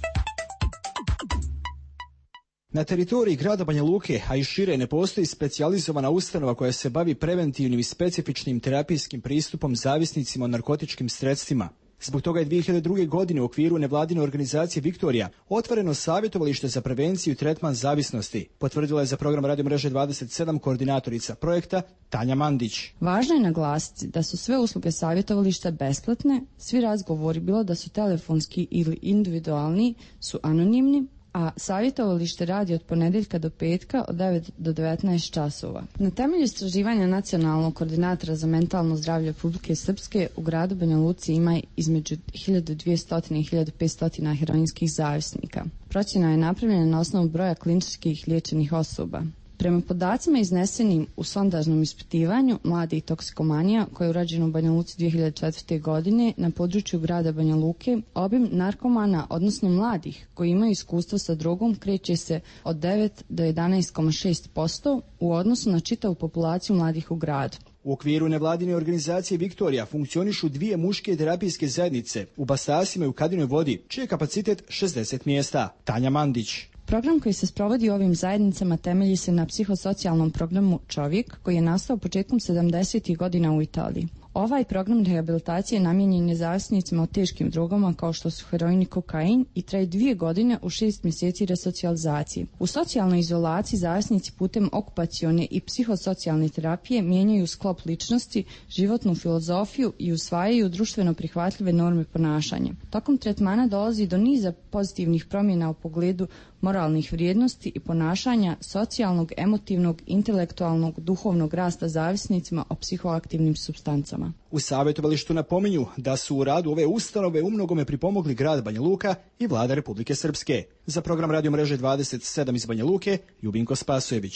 Na teritoriji grada Banja Luke, a i šire, ne postoji specijalizovana ustanova koja se bavi preventivnim i specifičnim terapijskim pristupom zavisnicima o narkotičkim sredstvima. Zbog toga je dvije hiljade druge. godine u okviru nevladine organizacije Viktorija otvoreno savjetovalište za prevenciju i tretman zavisnosti, potvrdila je za program Radio mreže dvadeset sedam koordinatorica projekta Tanja Mandić. Važno je naglasiti da su sve usluge savjetovališta besplatne, svi razgovori, bilo da su telefonski ili individualni, su anonimni, a savjetovalište radi od ponedjeljka do petka od devet do devetnaest časova. Na temelju istraživanja nacionalnog koordinatora za mentalno zdravlje Republike Srpske u gradu Banja Luci ima između hiljadu dvjesto i hiljadu petsto heroinskih zavisnika. Procjena je napravljena na osnovu broja kliničkih liječenih osoba. Prema podacima iznesenim u sondažnom ispitivanju Mladi i toksikomanija koje je urađeno u Banja Luci dvije hiljade četvrte. godine na području grada Banja Luke, obim narkomana, odnosno mladih koji imaju iskustvo sa drogom, kreće se od devet do jedanaest zarez šest posto u odnosu na čitavu populaciju mladih u gradu. U okviru nevladine organizacije Viktorija funkcionišu dvije muške terapijske zajednice u Basasima i u Kadinoj Vodi, čiji je kapacitet šezdeset mjesta. Tanja Mandić. Program koji se sprovodi u ovim zajednicama temelji se na psihosocijalnom programu Čovjek koji je nastao početkom sedamdesetih godina u Italiji. Ovaj program rehabilitacije namijenjen je zavisnicima o teškim drogama kao što su heroin i kokain i traje dvije godine u šest mjeseci resocijalizacije. U socijalnoj izolaciji zavisnici putem okupacione i psihosocijalne terapije mijenjaju sklop ličnosti, životnu filozofiju i usvajaju društveno prihvatljive norme ponašanja. Tokom tretmana dolazi do niza pozitivnih promjena u pogledu moralnih vrijednosti i ponašanja, socijalnog, emotivnog, intelektualnog, duhovnog rasta zavisnicima o psihoaktivnim supstancama. U savjetovalištu napominju da su u radu ove ustanove umnogome pripomogli grad Banja Luka i vlada Republike Srpske. Za program Radio mreže dvadeset sedam iz Banja Luke, Ljubinko Spasojević.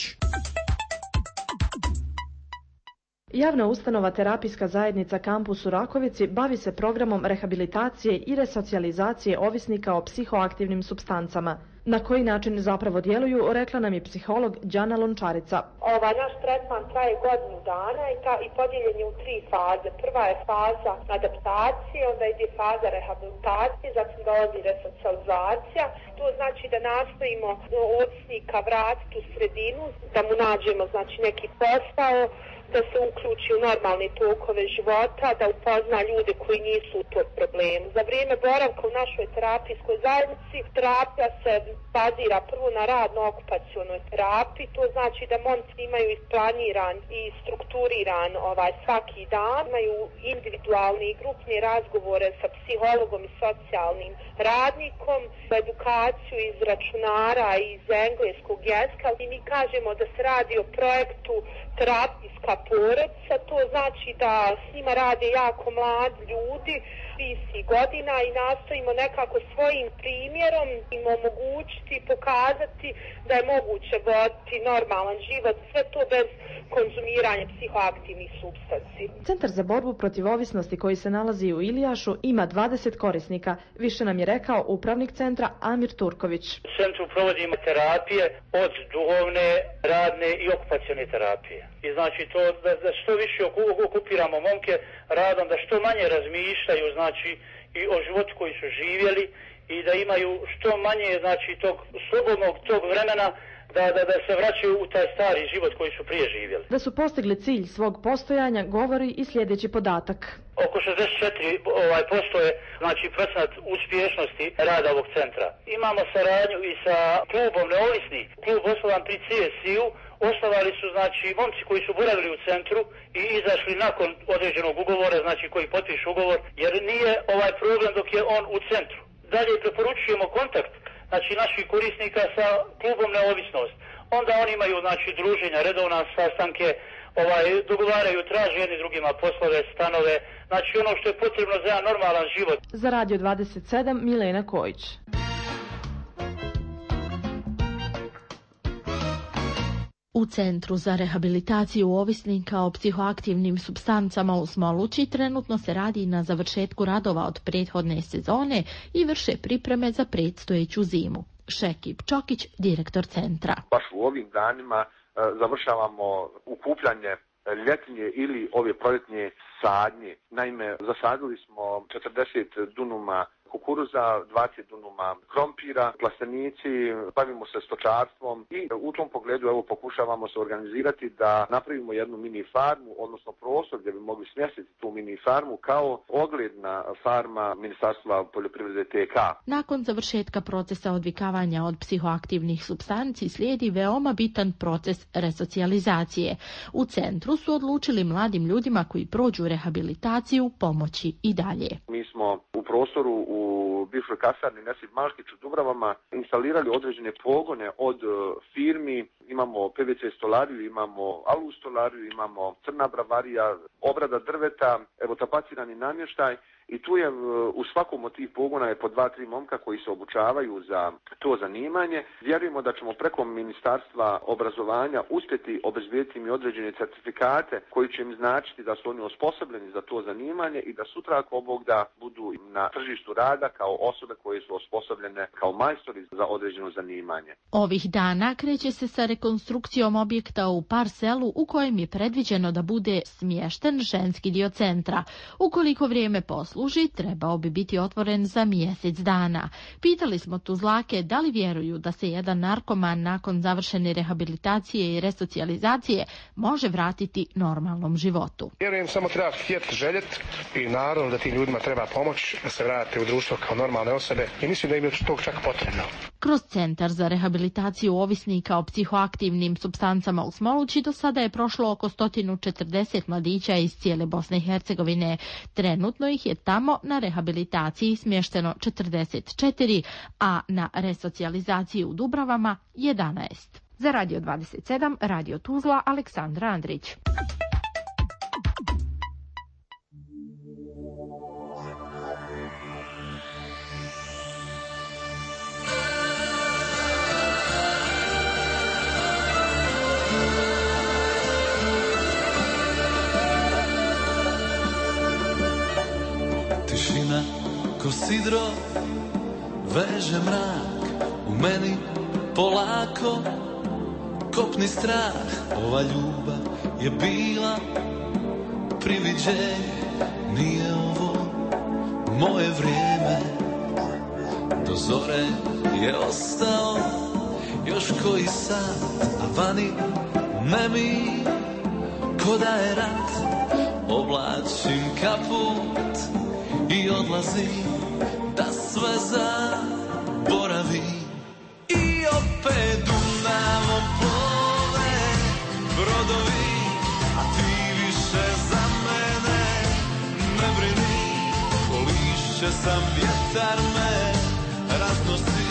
Javna ustanova Terapijska zajednica Kampus u Rakovici bavi se programom rehabilitacije i resocijalizacije ovisnika o psihoaktivnim supstancama. Na koji način zapravo djeluju, rekla nam je psiholog Đana Lončarica. Ovaj naš tretman traje godinu dana i, ta, i podijeljen je u tri faze. Prva je faza adaptacije, onda ide faza rehabilitacije, zatim dolazi resocijalizacija. To znači da nastojimo ovisnika vratiti u sredinu, da mu nađemo znači neki posao, da se uključi u normalne tokove života, da upozna ljude koji nisu u tom problemu. Za vrijeme boravka u našoj terapijskoj zajednici terapija se bazira prvo na radno-okupacionoj terapiji, to znači da momci imaju isplaniran i strukturiran ovaj svaki dan, imaju individualne i grupne razgovore sa psihologom i socijalnim radnikom, edukaciju iz računara i iz engleskog jezika i mi kažemo da se radi o projektu terapijska porodica, to znači da s njima rade jako mladi ljudi, trideset godina i nastojimo nekako svojim primjerom im omogućiti, pokazati da je moguće voditi normalan život, sve to bez konzumiranja psihoaktivnih supstanci. Centar za borbu protiv ovisnosti koji se nalazi u Ilijašu ima dvadeset korisnika, više nam je rekao upravnik centra Amir Turković. U centru provodimo terapije od duhovne, radne i okupacione terapije. I znači to da, da što više okupiramo momke radom, da što manje razmišljaju znači i o životu koji su živjeli i da imaju što manje znači tog slobodnog tog vremena da, da, da se vraćaju u taj stari život koji su prije živjeli. Da su postigli cilj svog postojanja govori i sljedeći podatak. Oko šezdeset četiri ovaj, posto je znači, procenat uspješnosti rada ovog centra. Imamo saradnju i sa klubom neovisnih. Klub osnovan pri C S I-u osnovali su znači momci koji su boravili u centru i izašli nakon određenog ugovora, znači koji potpišu ugovor, jer nije ovaj problem dok je on u centru. Dalje preporučujemo kontakt znači naših korisnika sa klubom neovisnost. Onda oni imaju znači druženja, redovna sastanke, ovaj dogovaraju, traže jedni drugima poslove, stanove, znači ono što je potrebno za jedan normalan život. Za Radio dvadeset sedam Milena Kojić. U Centru za rehabilitaciju ovisnika o psihoaktivnim supstancama u Smolući trenutno se radi na završetku radova od prethodne sezone i vrše pripreme za predstojeću zimu. Šekip Čokić, direktor centra. Baš u ovim danima završavamo ukupljanje ljetnje ili ove proljetnje sadnje. Naime, zasadili smo četrdeset dunuma kukuruza, dvadeset dunuma krompira, plastenici, bavimo se stočarstvom i u tom pogledu evo pokušavamo se organizirati da napravimo jednu mini farmu, odnosno prostor gdje bi mogli smjestiti tu mini farmu kao ogledna farma Ministarstva poljoprivrede T K. Nakon završetka procesa odvikavanja od psihoaktivnih supstanci slijedi veoma bitan proces resocijalizacije. U centru su odlučili mladim ljudima koji prođu rehabilitaciju pomoći i dalje. Mi smo u prostoru u bivšoj kasarni Nesip Malkić u Dubravama instalirali određene pogone od firmi, imamo P V C stolariju, imamo alu stolariju, imamo crna bravarija, obrada drveta, evo tapacirani namještaj i tu je u svakom od tih pogona je po dva, tri momka koji se obučavaju za to zanimanje. Vjerujemo da ćemo preko Ministarstva obrazovanja uspjeti obezbijediti im određene certifikate koji će im značiti da su oni osposobljeni za to zanimanje i da sutra ako Bog da budu na tržištu rada kao osobe koje su osposobljene kao majstori za određeno zanimanje. Ovih dana kreće se sa rekonstrukcijom objekta u Parselu u kojem je predviđeno da bude smješten ženski dio centra. Ukoliko vrijeme posluži, trebao bi biti otvoren za mjesec dana. Pitali smo Tuzlake da li vjeruju da se jedan narkoman nakon završene rehabilitacije i resocijalizacije može vratiti normalnom životu. Vjerujem, samo treba htjeti, željeti i naravno da tim ljudima treba pomoć da se vrate u društvo kao normalne osobe i mislim da im je to čak potrebno. Kroz Centar za rehabilitaciju ovisnika o psihoaktivnim supstancama u Smolući do sada je prošlo oko sto četrdeset mladića iz cijele Bosne i Hercegovine. Trenutno ih je tamo na rehabilitaciji smješteno četrdeset četiri, a na resocijalizaciji u Dubravama jedanaest. Za Radio dvadeset sedam, Radio Tuzla, Aleksandra Andrić. Tišina ko sidro veže mrak u meni polako kopni strah. Ova ljubav je bila priviđenje, nije ovo moje vrijeme. Do zore je ostao još koji sat, a vani nemir ko da je rat. Oblačim kaput i odlazim da sve zaboravim. I opet Dunavom plove brodovi, a ti više za mene ne brini. Ko lišće sam, vjetar me raznosi,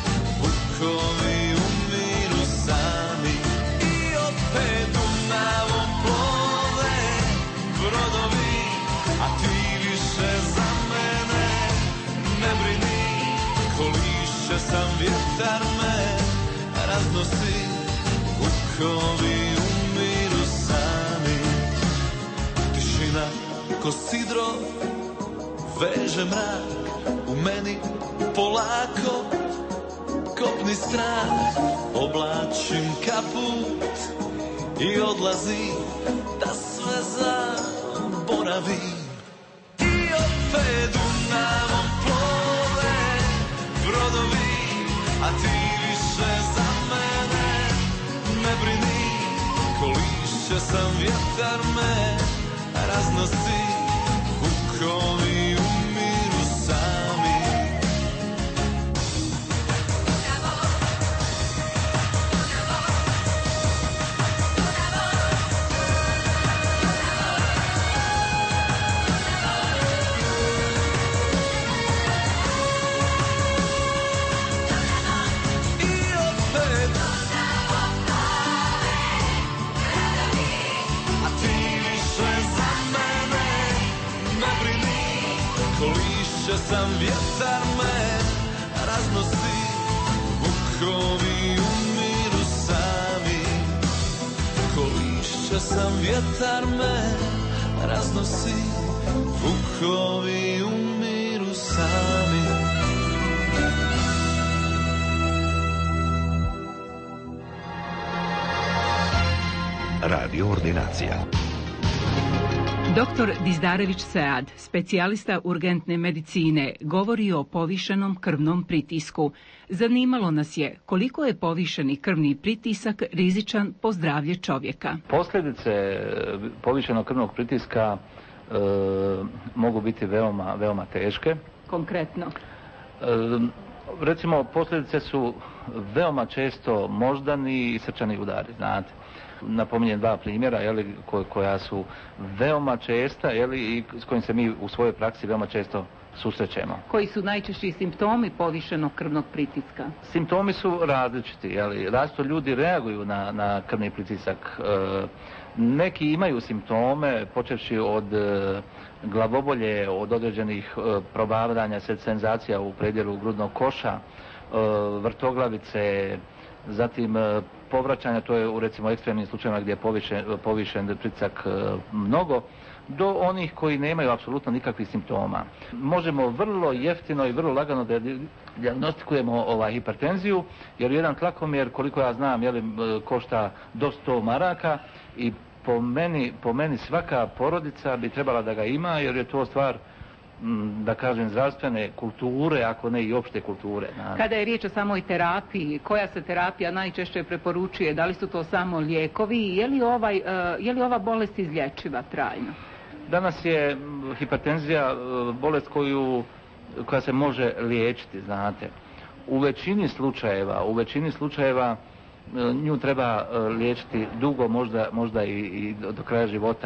vukovi umiru sami. I opet Dunavom plove brodovi, a ti više za mene ne brini. Ko lišće sam, vjetar me raznosi, vukovi umiru sami. Tišina ko sidro veže mrak u meni polako kopni strah. Oblačim kaput i odlazim da sve zaboravim. I opet Dunavom plove brodovi, a ti više za mene ne brini. Ko lišće sam, vjetar me raznosi, vukovi umiru sami. Lišće sam, vjetar me raznosi, vukovi umiru sami. Ko lišće sam, vjetar me raznosi, vukovi umiru sami. Radio ordinacija. Doktor Dizdarević Sead, specijalista urgentne medicine, govori o povišenom krvnom pritisku. Zanimalo nas je koliko je povišeni krvni pritisak rizičan po zdravlje čovjeka. Posljedice povišenog krvnog pritiska e, mogu biti veoma, veoma teške. Konkretno? E, recimo, posljedice su veoma često moždani i srčani udari, znate. Napominjem dva primjera koja su veoma česta i s kojim se mi u svojoj praksi veoma često susrećemo. Koji su najčešći simptomi povišenog krvnog pritiska? Simptomi su različiti, jeli, različito ljudi reaguju na, na krvni pritisak. E, neki imaju simptome, počevši od e, glavobolje, od određenih e, probavljanja, senzacija u predjelu grudnog koša, e, vrtoglavice, zatim e, povraćanja, to je u recimo ekstremnim slučajevima gdje je povišen, povišen pritisak e, mnogo, do onih koji nemaju apsolutno nikakvih simptoma. Možemo vrlo jeftino i vrlo lagano da dijagnostikujemo ovaj hipertenziju, jer jedan tlakomjer, koliko ja znam, jeli, košta do sto maraka i po meni, po meni svaka porodica bi trebala da ga ima, jer je to stvar, da kažem, zdravstvene kulture, ako ne i opšte kulture. Kada je riječ o samoj terapiji, koja se terapija najčešće preporučuje? Da li su to samo lijekovi? Je li, ovaj, je li ova bolest izlječiva trajno? Danas je hipertenzija bolest koju, koja se može liječiti, znate. U većini slučajeva, u većini slučajeva nju treba liječiti dugo, možda, možda i, i do kraja života.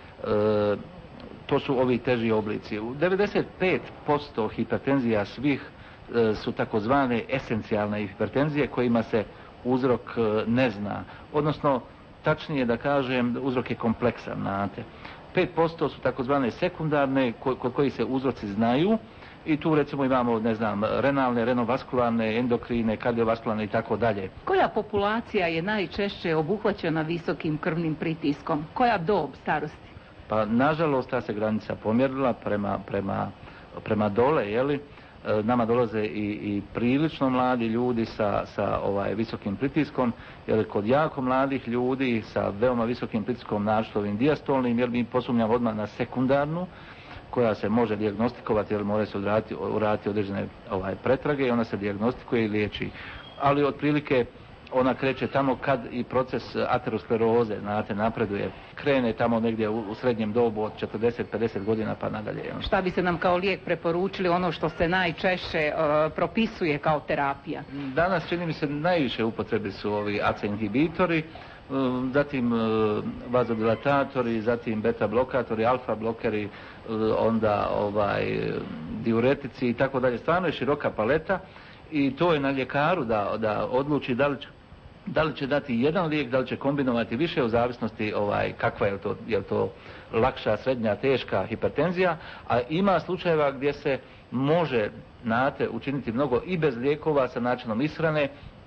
E, to su ovi teži oblici. U devedeset pet posto hipertenzija svih e, su takozvane esencijalne hipertenzije kojima se uzrok e, ne zna. Odnosno, tačnije da kažem, uzrok je kompleksan, znate. pet posto su takozvane sekundarne kod kojih se uzroci znaju i tu recimo imamo, ne znam, renalne, renovaskularne, endokrine, kardiovaskularne i tako dalje. Koja populacija je najčešće obuhvaćena visokim krvnim pritiskom? Koja dob starosti? Pa nažalost ta se granica pomjerila prema, prema, prema dole, jeli? Nama dolaze i, i prilično mladi ljudi sa, sa ovaj visokim pritiskom, jer kod jako mladih ljudi sa veoma visokim pritiskom, naročito ovim dijastolnim, jer mi posumnjamo odmah na sekundarnu, koja se može dijagnostikovati, jer mora se uraditi, uraditi određene ovaj, pretrage i ona se dijagnostikuje i liječi. Ali otprilike ona kreće tamo kad i proces ateroskleroze, znate, napreduje. Krene tamo negdje u, u srednjem dobu od četrdeset do pedeset godina pa nadalje. Šta bi se nam kao lijek preporučili, ono što se najčešće uh, propisuje kao terapija? Danas čini mi se najviše upotrebi su ovi A C E inhibitori, uh, zatim uh, vazodilatatori, zatim beta blokatori, alfa blokeri, uh, onda ovaj diuretici i tako dalje. Stvarno je široka paleta i to je na ljekaru da, da odluči da li će Da li će dati jedan lijek, da li će kombinovati više u zavisnosti ovaj, kakva je to, je to lakša, srednja, teška hipertenzija, a ima slučajeva gdje se može, znate, učiniti mnogo i bez lijekova sa načinom ishrane,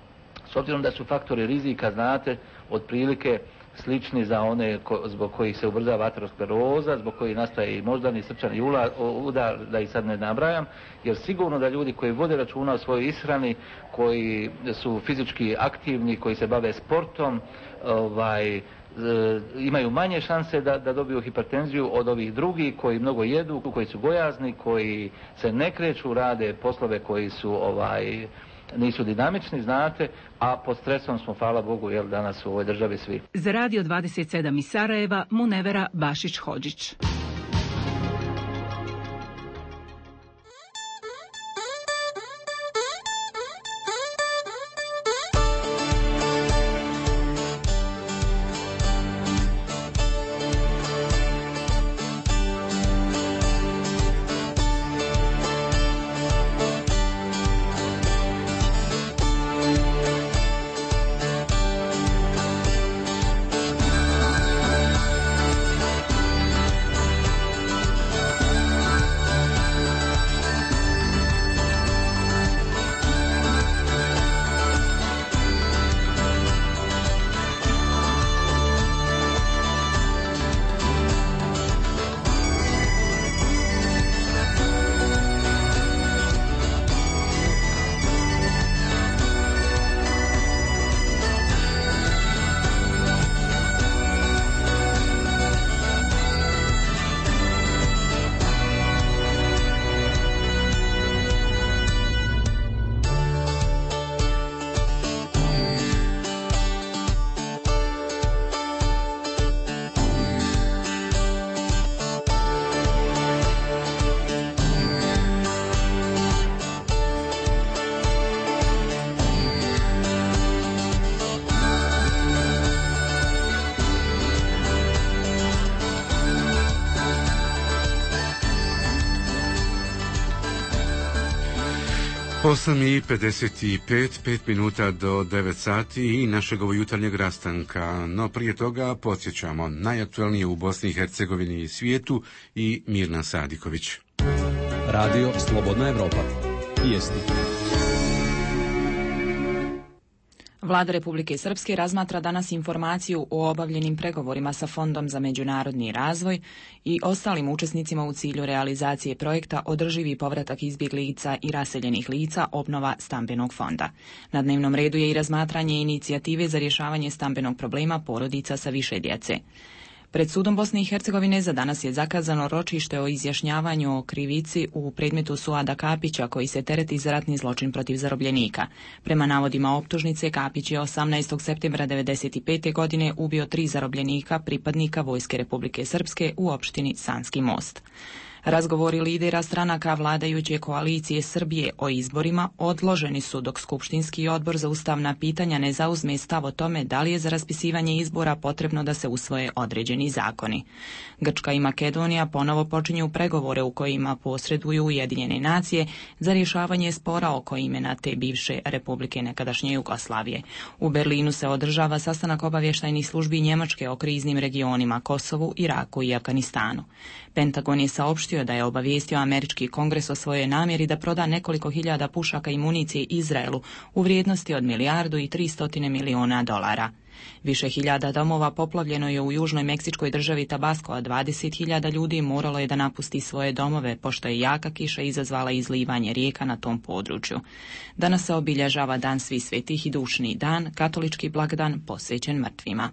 s obzirom da su faktori rizika, znate, otprilike slični za one ko, zbog kojih se ubrzava ateroskleroza, zbog kojih nastaje i moždani srčani udar, da ih sad ne nabrajam, jer sigurno da ljudi koji vode računa o svojoj ishrani, koji su fizički aktivni, koji se bave sportom, ovaj, e, imaju manje šanse da, da dobiju hipertenziju od ovih drugih koji mnogo jedu, koji su gojazni, koji se ne kreću, rade poslove koji su ovaj, nisu dinamični, znate, a pod stresom smo, hvala Bogu, jel, danas u ovoj državi svi. Za Radio dvadeset sedam iz Sarajeva, Munevera Bašić-Hodžić. osam i pedeset pet, pet minuta do devet sati i našeg ovo jutarnjeg rastanka. No prije toga podsjećamo najaktualnije u Bosni i Hercegovini i svijetu i Mirna Sadiković. Radio Slobodna Evropa. Vijesti. Vlada Republike Srpske razmatra danas informaciju o obavljenim pregovorima sa Fondom za međunarodni razvoj i ostalim učesnicima u cilju realizacije projekta Održivi povratak izbjeglica i raseljenih lica, obnova stambenog fonda. Na dnevnom redu je i razmatranje inicijative za rješavanje stambenog problema porodica sa više djece. Pred sudom Bosne i Hercegovine za danas je zakazano ročište o izjašnjavanju o krivici u predmetu Suada Kapića koji se tereti za ratni zločin protiv zarobljenika. Prema navodima optužnice, Kapić je osamnaestog septembra devedeset pete. godine ubio tri zarobljenika pripadnika Vojske Republike Srpske u opštini Sanski Most. Razgovori lidera stranaka vladajuće koalicije Srbije o izborima odloženi su dok Skupštinski odbor za ustavna pitanja ne zauzme stav o tome da li je za raspisivanje izbora potrebno da se usvoje određeni zakoni. Grčka i Makedonija ponovo počinju pregovore u kojima posreduju Ujedinjene nacije za rješavanje spora oko imena te bivše republike nekadašnje Jugoslavije. U Berlinu se održava sastanak obavještajnih službi Njemačke o kriznim regionima Kosovu, Iraku i Afganistanu. Pentagon je saopštio da je obavijestio američki kongres o svojoj namjeri da proda nekoliko hiljada pušaka i municije Izraelu u vrijednosti od milijardu i tristotine miliona dolara. Više hiljada domova poplavljeno je u južnoj meksičkoj državi Tabasco, a dvadeset hiljada ljudi moralo je da napusti svoje domove, pošto je jaka kiša izazvala izlivanje rijeka na tom području. Danas se obilježava Dan svih svetih i dušni dan, katolički blagdan posvećen mrtvima.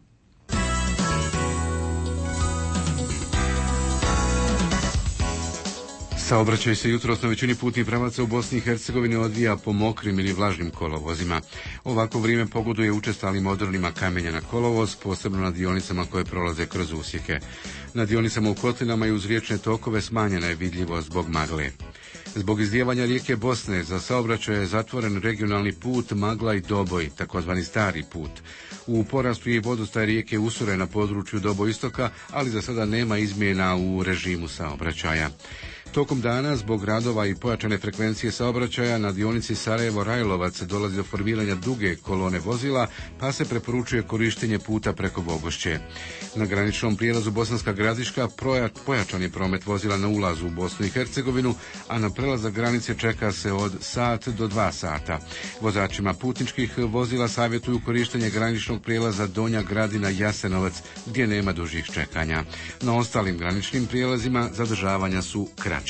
Saobraćaj se jutros na većini putnih pravaca u Bosni i Hercegovini odvija po mokrim ili vlažnim kolovozima. Ovako vrijeme pogoduje učestalim odrnima kamenja na kolovoz, posebno na dionicama koje prolaze kroz usjeke. Na dionicama u kotlinama i uz riječne tokove smanjena je vidljivost zbog magle. Zbog izdijevanja rijeke Bosne za saobraćaj je zatvoren regionalni put Magla i Doboj, takozvani stari put. U porastu je vodostaj rijeke Usure na području Doboistoka, ali za sada nema izmjena u režimu saobraćaja. Tokom dana, zbog radova i pojačane frekvencije saobraćaja, na dionici Sarajevo-Rajlovac dolazi do formiranja duge kolone vozila, pa se preporučuje korištenje puta preko Bogošće. Na graničnom prijelazu Bosanska Gradiška pojačan je promet vozila na ulazu u Bosnu i Hercegovinu, a na prelazak granice čeka se od sat do dva sata. Vozačima putničkih vozila savjetuju korištenje graničnog prijelaza Donja Gradina Jasenovac, gdje nema dužih čekanja. Na ostalim graničnim prijelazima zadržavanja su kraća.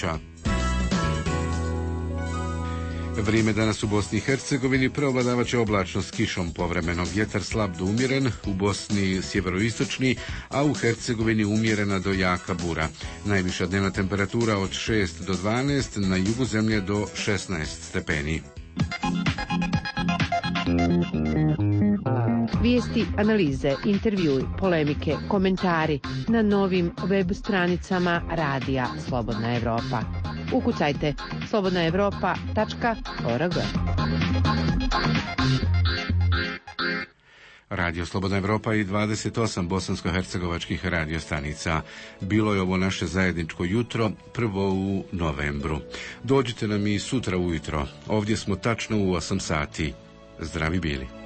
Vrijeme danas u Bosni i Hercegovini preovladavat će oblačno s kišom povremeno, vjetar slab do umjeren, u Bosni sjeveroistočni, a u Hercegovini umjerena do jaka bura. Najviša dnevna temperatura od šest do dvanaest, na jugu zemlje do šesnaest stepeni. Vijesti, analize, intervjui, polemike, komentari na novim web stranicama Radija Slobodna Evropa. Ukucajte slobodna evropa tačka org. Radio Slobodna Evropa i dvadeset osam bosansko-hercegovačkih radiostanica. Bilo je ovo naše zajedničko jutro, prvo u novembru. Dođite nam i sutra ujutro. Ovdje smo tačno u osam sati. Zdravi bili.